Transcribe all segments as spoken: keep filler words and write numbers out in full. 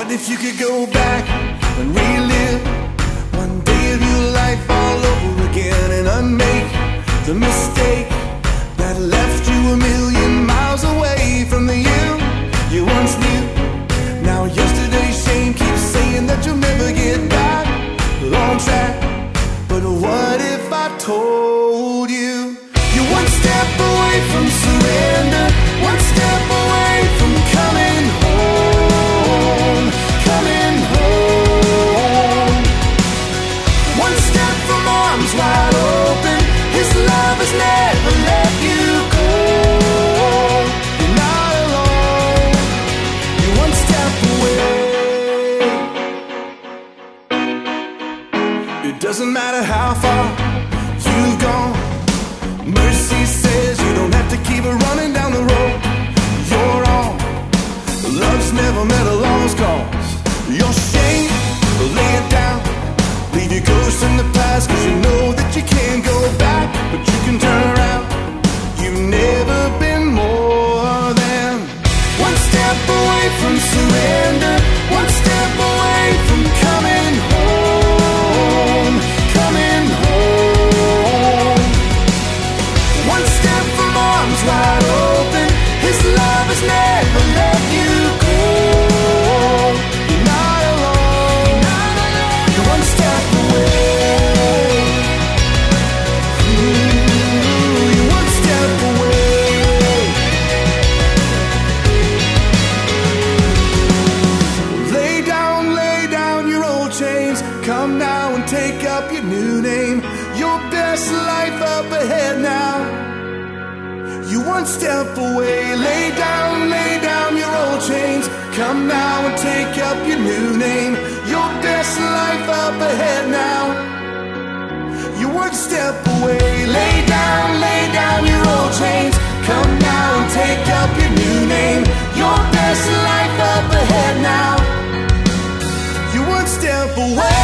What if you could go back and relive one day of your life all over again and unmake the mistake that left you a million miles away from the you you once knew? Now yesterday's shame keeps saying that you'll never get back on track. But what if I told you you're one step away from surrender, one step away from coming home, coming home. One step from arms wide open, His love has never let you go. You're not alone, you're one step away. It doesn't matter how far you've gone, mercy says you don't have to keep it running down the road you're on. Love's never met a lost cause. Your shame, lay it down, leave your ghost in the past, cause you know that you can't go back, but you can turn around. You've never been more than one step away from surrender, one step away from coming home, coming home. One step from arms wide open, His love has never let you go. You're not alone, you're one step away. Ooh, you're one step away. Lay down, lay down your old chains. Come now and take up your new name. Your best life up ahead now. You one step away. Lay down, lay down your old chains. Come now and take up your new name. Your best life up ahead now. You one step away. Lay down, lay down your old chains. Come now and take up your new name. Your best life up ahead now. You one step away.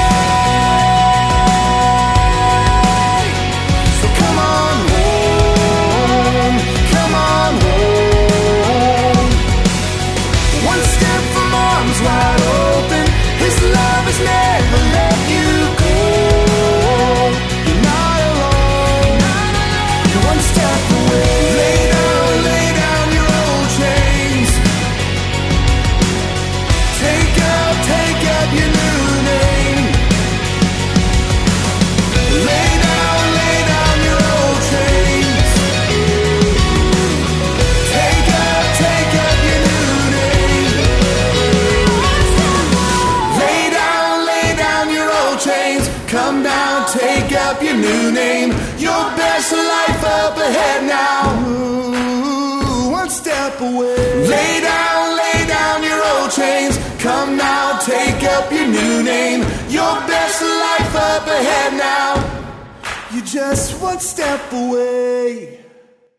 Wide open, His love has never let you go. You're not alone, you're one step away. Lay down, lay down your old chains. Take up, take up your new name. Lay down, lay down your old chains. Take up, take up your new name. Come down, take up your new name. Your best life up ahead now. Ooh, one step away. Lay down, lay down your old chains. Come now, take up your new name. Your best life up ahead now. You're just one step away.